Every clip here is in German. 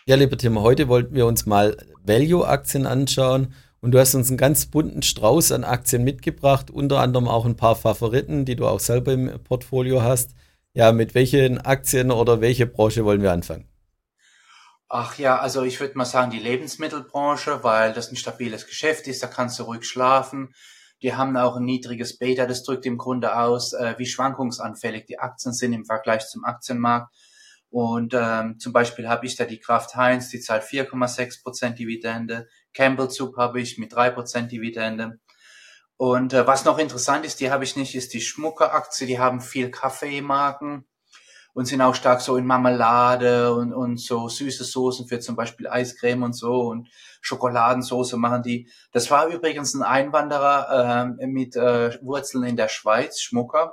Ja, lieber Tim, heute wollten wir uns mal Value-Aktien anschauen und du hast uns einen ganz bunten Strauß an Aktien mitgebracht, unter anderem auch ein paar Favoriten, die du auch selber im Portfolio hast. Ja, mit welchen Aktien oder welche Branche wollen wir anfangen? Ach ja, also ich würde mal sagen, die Lebensmittelbranche, weil das ein stabiles Geschäft ist, da kannst du ruhig schlafen. Die haben auch ein niedriges Beta, das drückt im Grunde aus, wie schwankungsanfällig die Aktien sind im Vergleich zum Aktienmarkt. Und zum Beispiel habe ich da die Kraft Heinz, die zahlt 4,6% Dividende. Campbell Soup habe ich mit 3% Dividende. Und was noch interessant ist, die habe ich nicht, ist die Schmucker-Aktie. Die haben viel Kaffeemarken und sind auch stark so in Marmelade und so süße Soßen für zum Beispiel Eiscreme und so und Schokoladensoße machen die. Das war übrigens ein Einwanderer mit Wurzeln in der Schweiz, Schmucker.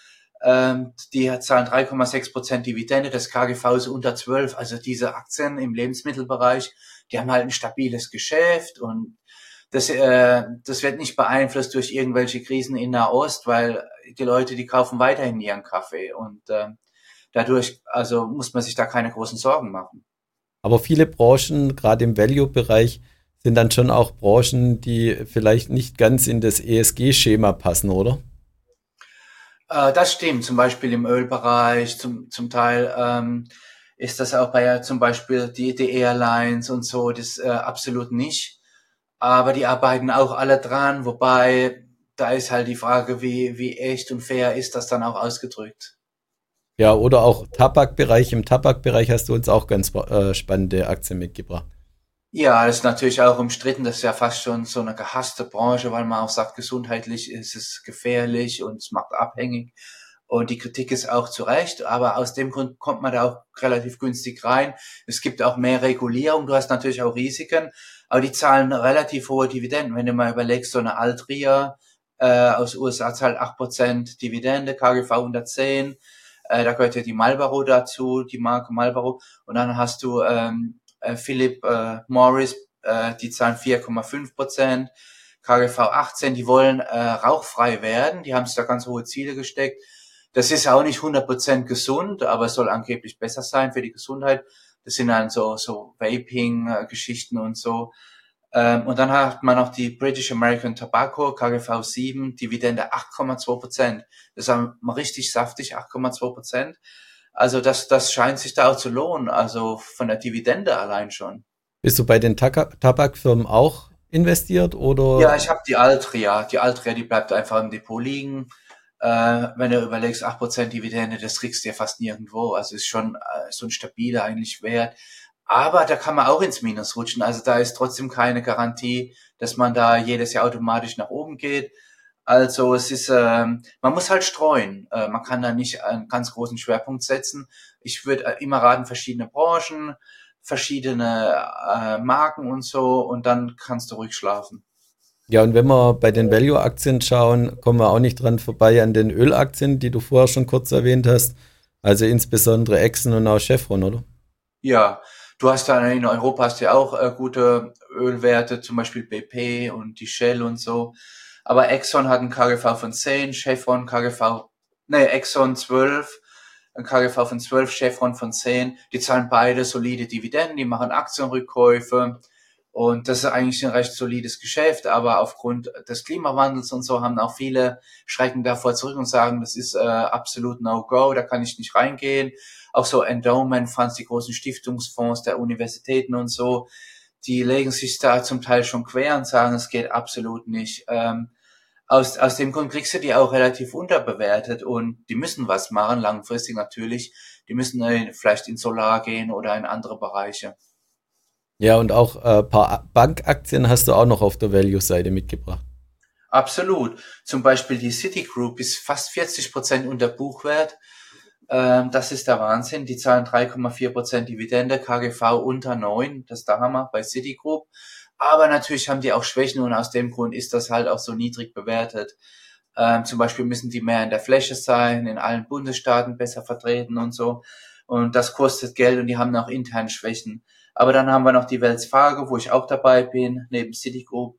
Die zahlen 3,6% Dividende, das KGV ist unter 12. Also diese Aktien im Lebensmittelbereich, die haben halt ein stabiles Geschäft und das wird nicht beeinflusst durch irgendwelche Krisen in Nahost, weil die Leute, die kaufen weiterhin ihren Kaffee und dadurch, also muss man sich da keine großen Sorgen machen. Aber viele Branchen, gerade im Value-Bereich, sind dann schon auch Branchen, die vielleicht nicht ganz in das ESG-Schema passen, oder? Das stimmt, zum Beispiel im Ölbereich, zum Teil ist das auch bei zum Beispiel die Airlines und so, das absolut nicht. Aber die arbeiten auch alle dran, wobei da ist halt die Frage, wie echt und fair ist das dann auch ausgedrückt. Ja, oder auch Tabakbereich. Im Tabakbereich hast du uns auch ganz spannende Aktien mitgebracht. Ja, das ist natürlich auch umstritten. Das ist ja fast schon so eine gehasste Branche, weil man auch sagt, gesundheitlich ist es gefährlich und es macht abhängig. Und die Kritik ist auch zu Recht, aber aus dem Grund kommt man da auch relativ günstig rein. Es gibt auch mehr Regulierung, du hast natürlich auch Risiken, aber die zahlen relativ hohe Dividenden. Wenn du mal überlegst, so eine Altria aus USA zahlt 8% Dividende, KGV 110, da gehört ja die Marlboro dazu, die Marke Marlboro. Und dann hast du Philip Morris, die zahlen 4,5%, KGV 18, die wollen rauchfrei werden, die haben sich da ganz hohe Ziele gesteckt. Das ist auch nicht 100% gesund, aber es soll angeblich besser sein für die Gesundheit. Das sind dann so Vaping-Geschichten und so. Und dann hat man noch die British American Tobacco, KGV 7, Dividende 8,2%. Das ist mal richtig saftig, 8,2%. Also das scheint sich da auch zu lohnen, also von der Dividende allein schon. Bist du bei den Tabakfirmen auch investiert Ja, oder? ich habe die Altria. Die Altria, die bleibt einfach im Depot liegen. Wenn du überlegst, 8% Dividende, das kriegst du ja fast nirgendwo. Also ist schon so ein stabiler eigentlich Wert. Aber da kann man auch ins Minus rutschen. Also da ist trotzdem keine Garantie, dass man da jedes Jahr automatisch nach oben geht. Also es ist, man muss halt streuen. Man kann da nicht einen ganz großen Schwerpunkt setzen. Ich würde immer raten, verschiedene Branchen, verschiedene Marken und so, und dann kannst du ruhig schlafen. Ja, und wenn wir bei den Value-Aktien schauen, kommen wir auch nicht dran vorbei an den Ölaktien, die du vorher schon kurz erwähnt hast. Also insbesondere Exxon und auch Chevron, oder? Ja, du hast da in Europa hast ja auch gute Ölwerte, zum Beispiel BP und die Shell und so. Aber Exxon hat einen KGV von 10, Chevron KGV, nee, Exxon 12, ein KGV von 12, Chevron von 10. Die zahlen beide solide Dividenden, die machen Aktienrückkäufe. Und das ist eigentlich ein recht solides Geschäft, aber aufgrund des Klimawandels und so haben auch viele schrecken davor zurück und sagen, das ist absolut No-Go, da kann ich nicht reingehen. Auch so Endowment Funds, die großen Stiftungsfonds der Universitäten und so, die legen sich da zum Teil schon quer und sagen, es geht absolut nicht. Aus dem Grund kriegst du die auch relativ unterbewertet und die müssen was machen, langfristig natürlich. Die müssen vielleicht in Solar gehen oder in andere Bereiche. Ja, und auch ein paar Bankaktien hast du auch noch auf der Value-Seite mitgebracht. Absolut. Zum Beispiel die Citigroup ist fast 40% unter Buchwert. Das ist der Wahnsinn. Die zahlen 3,4% Dividende, KGV unter 9. Das ist der Hammer bei Citigroup. Aber natürlich haben die auch Schwächen und aus dem Grund ist das halt auch so niedrig bewertet. Zum Beispiel müssen die mehr in der Fläche sein, in allen Bundesstaaten besser vertreten und so. Und das kostet Geld und die haben auch intern Schwächen. Aber dann haben wir noch die Wells Fargo, wo ich auch dabei bin, neben Citigroup.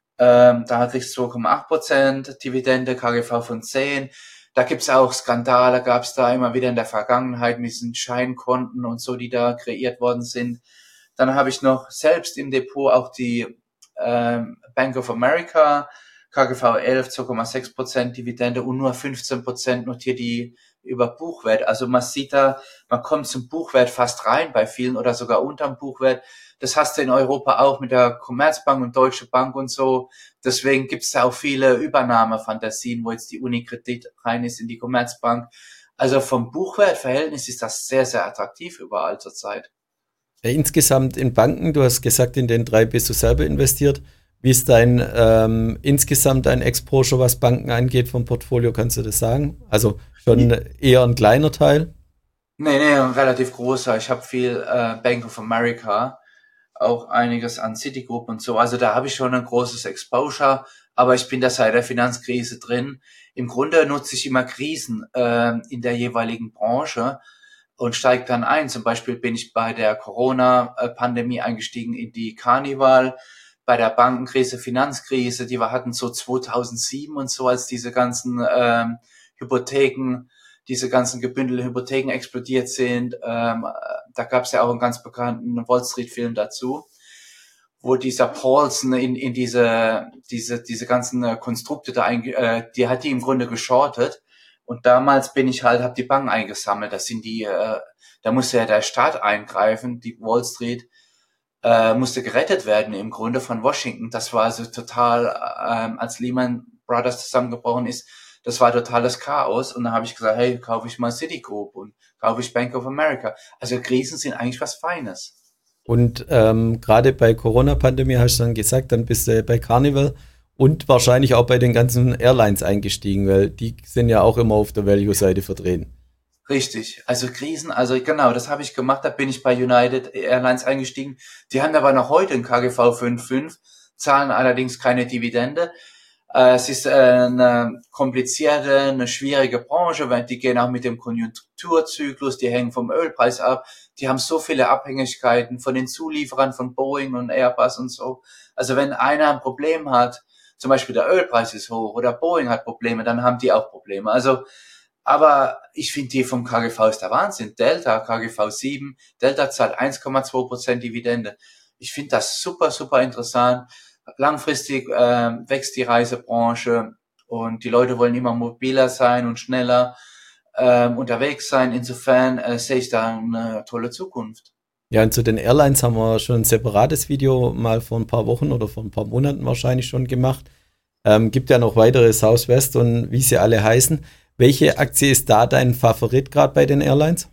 Da kriegst du 2,8% Dividende, KGV von 10. Da gibt's auch Skandale, gab's da immer wieder in der Vergangenheit mit diesen Scheinkonten und so, die da kreiert worden sind. Dann habe ich noch selbst im Depot auch die Bank of America, KGV 11, 2,6% Dividende und nur 15% notiert die über Buchwert. Also man sieht da, man kommt zum Buchwert fast rein bei vielen oder sogar unterm Buchwert. Das hast du in Europa auch mit der Commerzbank und Deutsche Bank und so. Deswegen gibt es da auch viele Übernahmefantasien, wo jetzt die Unikredit rein ist in die Commerzbank. Also vom Buchwertverhältnis ist das sehr, sehr attraktiv überall zurzeit. Insgesamt in Banken, du hast gesagt, in den 3 bist du selber investiert. Wie ist dein insgesamt dein Exposure, was Banken angeht vom Portfolio, kannst du das sagen? Also schon eher ein kleiner Teil? Nee, ein relativ großer. Ich habe viel Bank of America, auch einiges an Citigroup und so. Also da habe ich schon ein großes Exposure, aber ich bin da seit der Finanzkrise drin. Im Grunde nutze ich immer Krisen in der jeweiligen Branche und steige dann ein. Zum Beispiel bin ich bei der Corona-Pandemie eingestiegen in die Carnival, bei der Bankenkrise, Finanzkrise, die wir hatten so 2007 und so, als diese ganzen Hypotheken, diese ganzen gebündelten Hypotheken explodiert sind. Da gab es ja auch einen ganz bekannten Wall Street Film dazu, wo dieser Paulson in diese ganzen Konstrukte da die hat die im Grunde geschortet. Und damals bin ich halt, habe die Banken eingesammelt. Das sind da musste ja der Staat eingreifen, die Wall Street musste gerettet werden im Grunde von Washington. Das war also total, als Lehman Brothers zusammengebrochen ist, das war totales Chaos. Und dann habe ich gesagt, hey, kaufe ich mal Citigroup und kaufe ich Bank of America. Also Krisen sind eigentlich was Feines. Und gerade bei Corona-Pandemie hast du dann gesagt, dann bist du bei Carnival und wahrscheinlich auch bei den ganzen Airlines eingestiegen, weil die sind ja auch immer auf der Value-Seite vertreten. Richtig. Also Krisen, also genau, das habe ich gemacht. Da bin ich bei United Airlines eingestiegen. Die haben aber noch heute ein KGV 5,5, zahlen allerdings keine Dividende. Es ist eine komplizierte, eine schwierige Branche, weil die gehen auch mit dem Konjunkturzyklus, die hängen vom Ölpreis ab. Die haben so viele Abhängigkeiten von den Zulieferern von Boeing und Airbus und so. Also wenn einer ein Problem hat, zum Beispiel der Ölpreis ist hoch oder Boeing hat Probleme, dann haben die auch Probleme. Also, aber ich finde die vom KGV ist der Wahnsinn. Delta, KGV 7, Delta zahlt 1,2% Dividende. Ich finde das super, super interessant. Langfristig wächst die Reisebranche und die Leute wollen immer mobiler sein und schneller unterwegs sein. Insofern sehe ich da eine tolle Zukunft. Ja, und zu den Airlines haben wir schon ein separates Video mal vor ein paar Wochen oder vor ein paar Monaten wahrscheinlich schon gemacht. Gibt ja noch weitere Southwest und wie sie alle heißen. Welche Aktie ist da dein Favorit gerade bei den Airlines?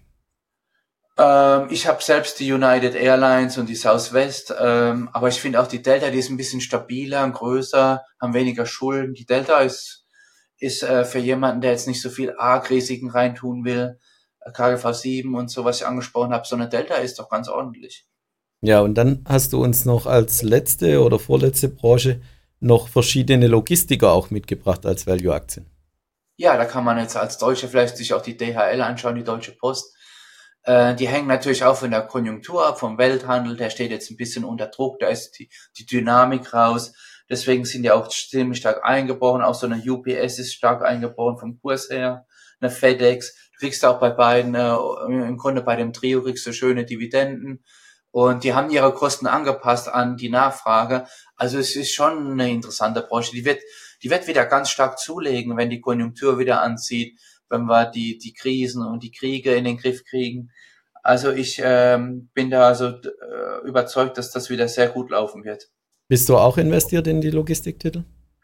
Ich habe selbst die United Airlines und die Southwest, aber ich finde auch die Delta, die ist ein bisschen stabiler und größer, haben weniger Schulden. Die Delta ist für jemanden, der jetzt nicht so viel Arg-Risiken reintun will, KGV 7 und so, was ich angesprochen habe, so eine Delta ist doch ganz ordentlich. Ja, und dann hast du uns noch als letzte oder vorletzte Branche noch verschiedene Logistiker auch mitgebracht als Value-Aktien. Ja, da kann man jetzt als Deutsche vielleicht sich auch die DHL anschauen, die Deutsche Post. Die hängen natürlich auch von der Konjunktur ab, vom Welthandel, der steht jetzt ein bisschen unter Druck, da ist die Dynamik raus. Deswegen sind die auch ziemlich stark eingebrochen. Auch so eine UPS ist stark eingebrochen vom Kurs her. Eine FedEx. Du kriegst auch bei beiden, im Grunde bei dem Trio kriegst du schöne Dividenden. Und die haben ihre Kosten angepasst an die Nachfrage. Also es ist schon eine interessante Branche. Die wird wieder ganz stark zulegen, wenn die Konjunktur wieder anzieht, wenn wir die Krisen und die Kriege in den Griff kriegen. Also ich bin da so überzeugt, dass das wieder sehr gut laufen wird. Bist du auch investiert in die Logistiktitel?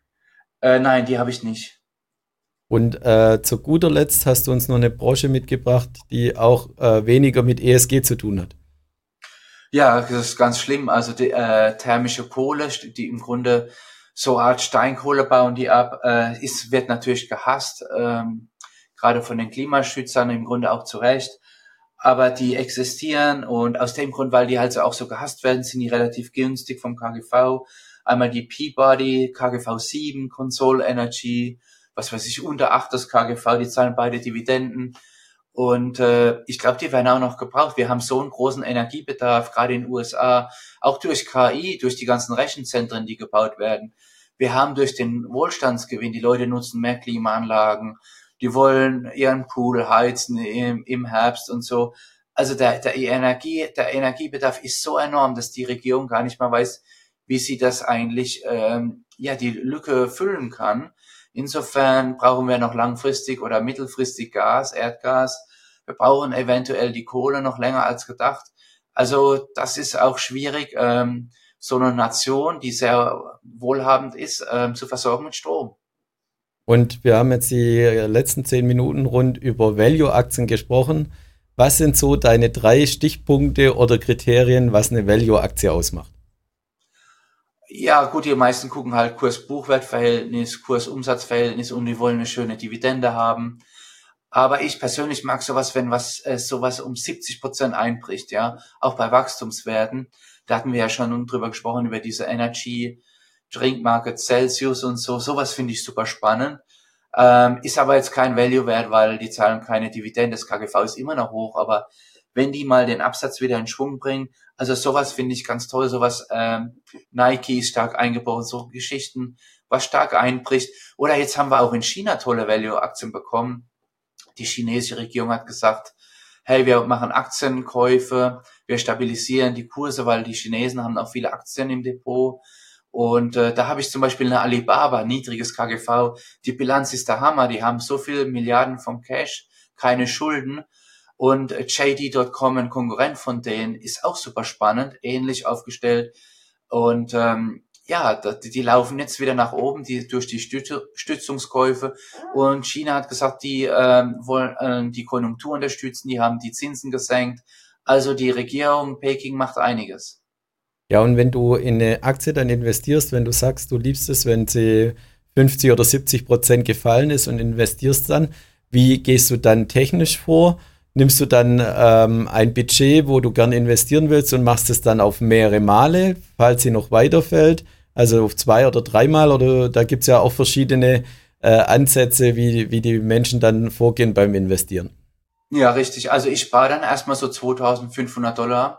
Nein, die habe ich nicht. Und zu guter Letzt hast du uns noch eine Branche mitgebracht, die auch weniger mit ESG zu tun hat. Ja, das ist ganz schlimm. Also die thermische Kohle, die im Grunde so eine Art Steinkohle bauen die ab, wird natürlich gehasst, gerade von den Klimaschützern im Grunde auch zu Recht. Aber die existieren und aus dem Grund, weil die halt so auch so gehasst werden, sind die relativ günstig vom KGV. Einmal die Peabody, KGV 7, Consol Energy, was weiß ich, unter 8 das KGV, die zahlen beide Dividenden. Und ich glaube, die werden auch noch gebraucht. Wir haben so einen großen Energiebedarf, gerade in den USA, auch durch KI, durch die ganzen Rechenzentren, die gebaut werden. Wir haben durch den Wohlstandsgewinn, die Leute nutzen mehr Klimaanlagen, die wollen ihren Pool heizen im Herbst und so. Also der Energiebedarf ist so enorm, dass die Regierung gar nicht mal weiß, wie sie das eigentlich, die Lücke füllen kann. Insofern brauchen wir noch langfristig oder mittelfristig Gas, Erdgas. Wir brauchen eventuell die Kohle noch länger als gedacht. Also das ist auch schwierig, so eine Nation, die sehr wohlhabend ist, zu versorgen mit Strom. Und wir haben jetzt die letzten 10 Minuten rund über Value-Aktien gesprochen. Was sind so deine 3 Stichpunkte oder Kriterien, was eine Value-Aktie ausmacht? Ja, gut, die meisten gucken halt Kurs-Buchwert-Verhältnis, Kurs-Umsatz-Verhältnis und die wollen eine schöne Dividende haben. Aber ich persönlich mag sowas, wenn sowas um 70% einbricht, ja, auch bei Wachstumswerten. Da hatten wir ja schon drüber gesprochen, über diese Energy Drink Market Celsius und so. Sowas finde ich super spannend. Ist aber jetzt kein Value-Wert, weil die zahlen keine Dividende. Das KGV ist immer noch hoch, aber wenn die mal den Absatz wieder in Schwung bringen, also sowas finde ich ganz toll, sowas, Nike ist stark eingebrochen, so Geschichten, was stark einbricht. Oder jetzt haben wir auch in China tolle Value-Aktien bekommen. Die chinesische Regierung hat gesagt, hey, wir machen Aktienkäufe, wir stabilisieren die Kurse, weil die Chinesen haben auch viele Aktien im Depot. Und da habe ich zum Beispiel eine Alibaba, niedriges KGV. Die Bilanz ist der Hammer. Die haben so viele Milliarden vom Cash, keine Schulden. Und JD.com, ein Konkurrent von denen, ist auch super spannend, ähnlich aufgestellt. Und die laufen jetzt wieder nach oben, durch die Stützungskäufe. Und China hat gesagt, die wollen die Konjunktur unterstützen, die haben die Zinsen gesenkt. Also die Regierung Peking macht einiges. Ja, und wenn du in eine Aktie dann investierst, wenn du sagst, du liebst es, wenn sie 50 oder 70% gefallen ist und investierst dann, wie gehst du dann technisch vor? Nimmst du dann ein Budget, wo du gern investieren willst und machst es dann auf mehrere Male, falls sie noch weiterfällt, also auf 2 oder 3 Mal, oder da gibt es ja auch verschiedene Ansätze, wie die Menschen dann vorgehen beim Investieren. Ja, richtig. Also ich spare dann erstmal so $2.500.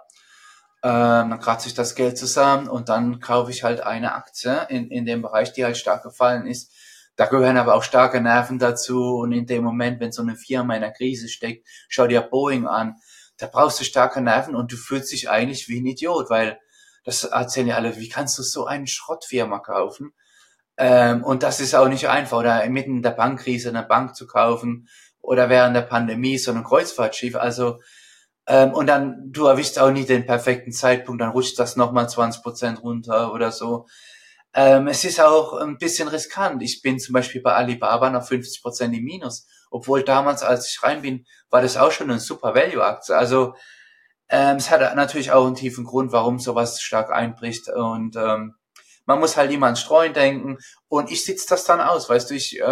Dann kratze ich das Geld zusammen und dann kaufe ich halt eine Aktie in dem Bereich, die halt stark gefallen ist. Da gehören aber auch starke Nerven dazu und in dem Moment, wenn so eine Firma in einer Krise steckt, schau dir Boeing an, da brauchst du starke Nerven und du fühlst dich eigentlich wie ein Idiot, weil das erzählen ja alle, wie kannst du so eine Schrottfirma kaufen? Und das ist auch nicht einfach, oder mitten in der Bankkrise eine Bank zu kaufen oder während der Pandemie so ein Kreuzfahrtschiff, also und dann, du erwischst auch nie den perfekten Zeitpunkt, dann rutscht das nochmal 20% runter oder so. Es ist auch ein bisschen riskant. Ich bin zum Beispiel bei Alibaba noch 50% im Minus. Obwohl damals, als ich rein bin, war das auch schon eine super Value-Aktie. Also es hat natürlich auch einen tiefen Grund, warum sowas stark einbricht. Und man muss halt immer an Streuen denken. Und ich sitze das dann aus, weißt du, ich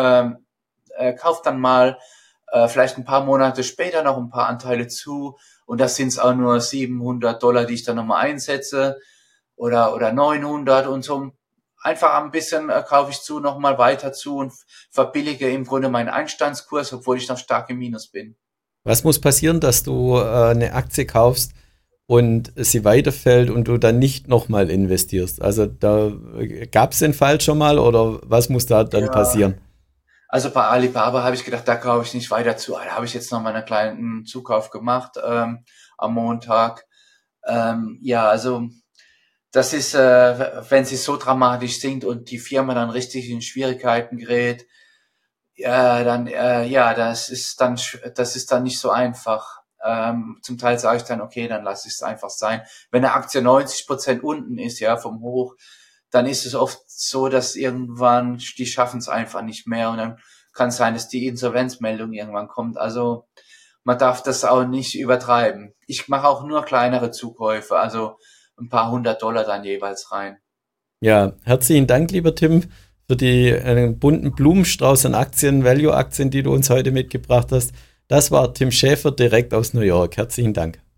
kaufe dann mal vielleicht ein paar Monate später noch ein paar Anteile zu und das sind es auch nur $700, die ich dann nochmal einsetze oder 900 und so. Einfach ein bisschen kaufe ich zu, nochmal weiter zu und verbillige im Grunde meinen Einstandskurs, obwohl ich noch stark im Minus bin. Was muss passieren, dass du eine Aktie kaufst und sie weiterfällt und du dann nicht nochmal investierst? Also da gab es den Fall schon mal oder was muss da dann Ja. passieren? Also bei Alibaba habe ich gedacht, da kaufe ich nicht weiter zu. Da habe ich jetzt noch mal einen kleinen Zukauf gemacht am Montag. Also das ist, wenn sie so dramatisch sinkt und die Firma dann richtig in Schwierigkeiten gerät, das ist dann nicht so einfach. Zum Teil sage ich dann, okay, dann lasse ich es einfach sein. Wenn eine Aktie 90% unten ist, ja, vom Hoch, dann ist es oft so, dass irgendwann, die schaffen es einfach nicht mehr und dann kann es sein, dass die Insolvenzmeldung irgendwann kommt. Also man darf das auch nicht übertreiben. Ich mache auch nur kleinere Zukäufe, also ein paar $100 dann jeweils rein. Ja, herzlichen Dank, lieber Tim, für die bunten Blumenstrauß an Aktien, Value-Aktien, die du uns heute mitgebracht hast. Das war Tim Schäfer direkt aus New York. Herzlichen Dank.